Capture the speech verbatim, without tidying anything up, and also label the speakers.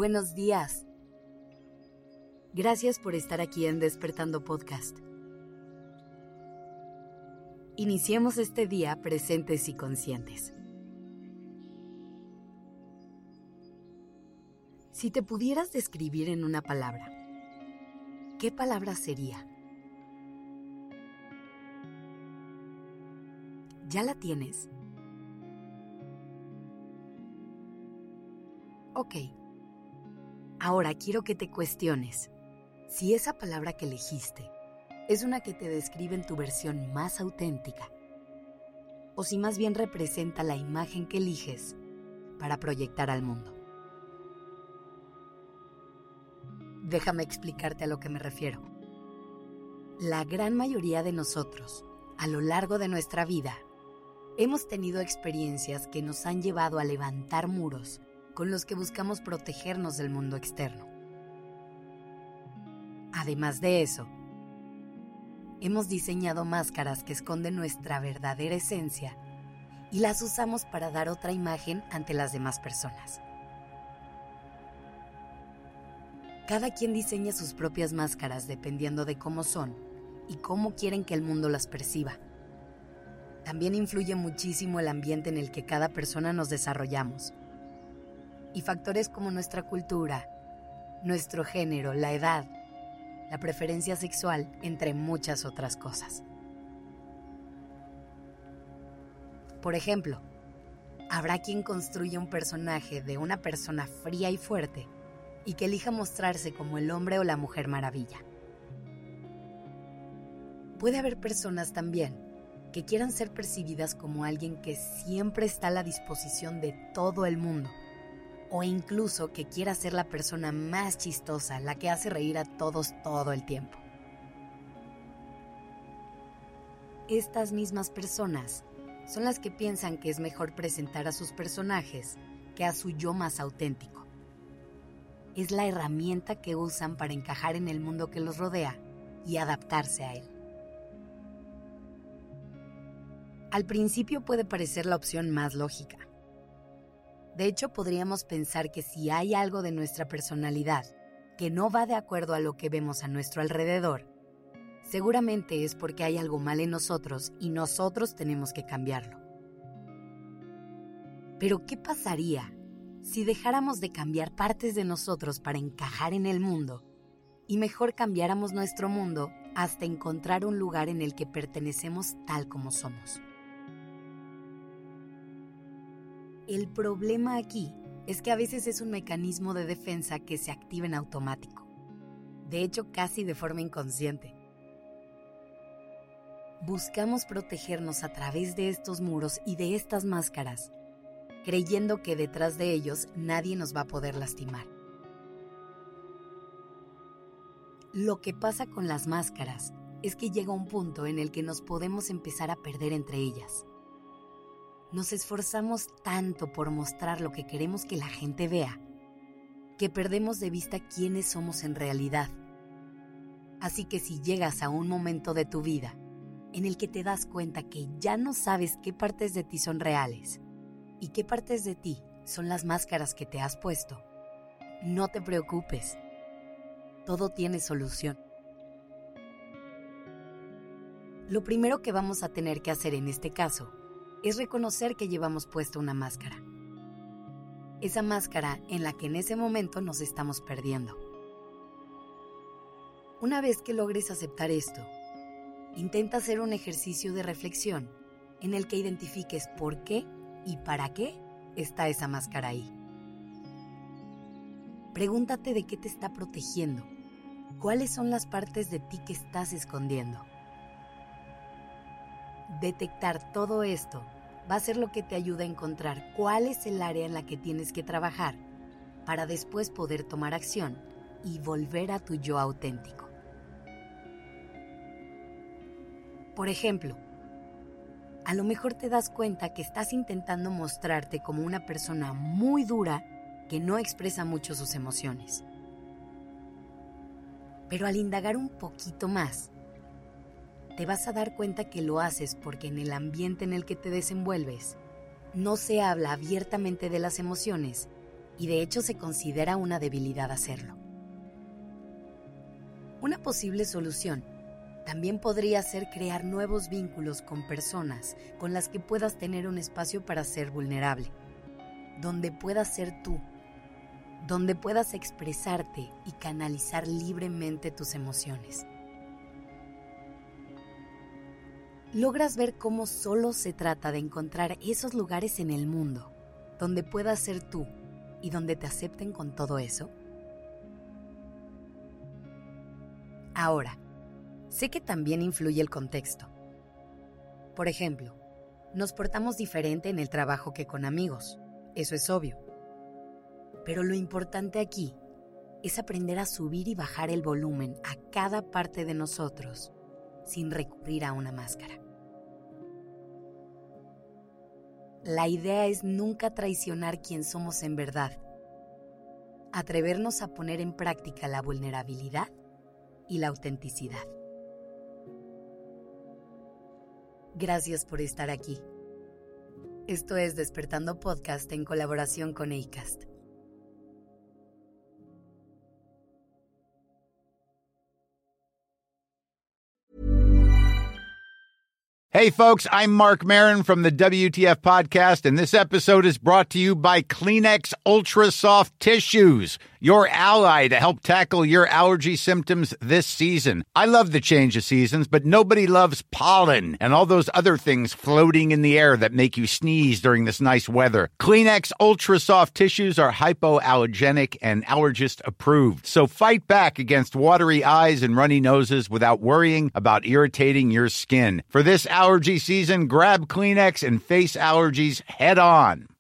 Speaker 1: Buenos días. Gracias por estar aquí en Despertando Podcast. Iniciemos este día presentes y conscientes. Si te pudieras describir en una palabra, ¿qué palabra sería? ¿Ya la tienes? Ok. Ahora quiero que te cuestiones si esa palabra que elegiste es una que te describe en tu versión más auténtica o si más bien representa la imagen que eliges para proyectar al mundo. Déjame explicarte a lo que me refiero. La gran mayoría de nosotros, a lo largo de nuestra vida, hemos tenido experiencias que nos han llevado a levantar muros con los que buscamos protegernos del mundo externo. Además de eso, hemos diseñado máscaras que esconden nuestra verdadera esencia y las usamos para dar otra imagen ante las demás personas. Cada quien diseña sus propias máscaras dependiendo de cómo son y cómo quieren que el mundo las perciba. También influye muchísimo el ambiente en el que cada persona nos desarrollamos. Y factores como nuestra cultura, nuestro género, la edad, la preferencia sexual, entre muchas otras cosas. Por ejemplo, habrá quien construya un personaje de una persona fría y fuerte y que elija mostrarse como el hombre o la mujer maravilla. Puede haber personas también que quieran ser percibidas como alguien que siempre está a la disposición de todo el mundo, o incluso que quiera ser la persona más chistosa, la que hace reír a todos todo el tiempo. Estas mismas personas son las que piensan que es mejor presentar a sus personajes que a su yo más auténtico. Es la herramienta que usan para encajar en el mundo que los rodea y adaptarse a él. Al principio puede parecer la opción más lógica. De hecho, podríamos pensar que si hay algo de nuestra personalidad que no va de acuerdo a lo que vemos a nuestro alrededor, seguramente es porque hay algo mal en nosotros y nosotros tenemos que cambiarlo. Pero, ¿qué pasaría si dejáramos de cambiar partes de nosotros para encajar en el mundo y mejor cambiáramos nuestro mundo hasta encontrar un lugar en el que pertenecemos tal como somos? El problema aquí es que a veces es un mecanismo de defensa que se activa en automático. De hecho, casi de forma inconsciente. Buscamos protegernos a través de estos muros y de estas máscaras, creyendo que detrás de ellos nadie nos va a poder lastimar. Lo que pasa con las máscaras es que llega un punto en el que nos podemos empezar a perder entre ellas. Nos esforzamos tanto por mostrar lo que queremos que la gente vea, que perdemos de vista quiénes somos en realidad. Así que si llegas a un momento de tu vida en el que te das cuenta que ya no sabes qué partes de ti son reales y qué partes de ti son las máscaras que te has puesto, no te preocupes. Todo tiene solución. Lo primero que vamos a tener que hacer en este caso es reconocer que llevamos puesta una máscara. Esa máscara en la que en ese momento nos estamos perdiendo. Una vez que logres aceptar esto, intenta hacer un ejercicio de reflexión en el que identifiques por qué y para qué está esa máscara ahí. Pregúntate de qué te está protegiendo. ¿Cuáles son las partes de ti que estás escondiendo? Detectar todo esto va a ser lo que te ayuda a encontrar cuál es el área en la que tienes que trabajar para después poder tomar acción y volver a tu yo auténtico. Por ejemplo, a lo mejor te das cuenta que estás intentando mostrarte como una persona muy dura que no expresa mucho sus emociones. Pero al indagar un poquito más, te vas a dar cuenta que lo haces porque en el ambiente en el que te desenvuelves no se habla abiertamente de las emociones y de hecho se considera una debilidad hacerlo. Una posible solución también podría ser crear nuevos vínculos con personas con las que puedas tener un espacio para ser vulnerable, donde puedas ser tú, donde puedas expresarte y canalizar libremente tus emociones. ¿Logras ver cómo solo se trata de encontrar esos lugares en el mundo donde puedas ser tú y donde te acepten con todo eso? Ahora, sé que también influye el contexto. Por ejemplo, nos portamos diferente en el trabajo que con amigos, eso es obvio. Pero lo importante aquí es aprender a subir y bajar el volumen a cada parte de nosotros sin recurrir a una máscara. La idea es nunca traicionar quién somos en verdad. Atrevernos a poner en práctica la vulnerabilidad y la autenticidad. Gracias por estar aquí. Esto es Despertando Podcast en colaboración con Acast.
Speaker 2: Hey, folks, I'm Mark Maron from the W T F Podcast, and this episode is brought to you by Kleenex Ultra Soft Tissues, your ally to help tackle your allergy symptoms this season. I love the change of seasons, but nobody loves pollen and all those other things floating in the air that make you sneeze during this nice weather. Kleenex Ultra Soft Tissues are hypoallergenic and allergist approved, so fight back against watery eyes and runny noses without worrying about irritating your skin. For this allergy season, grab Kleenex and face allergies head on.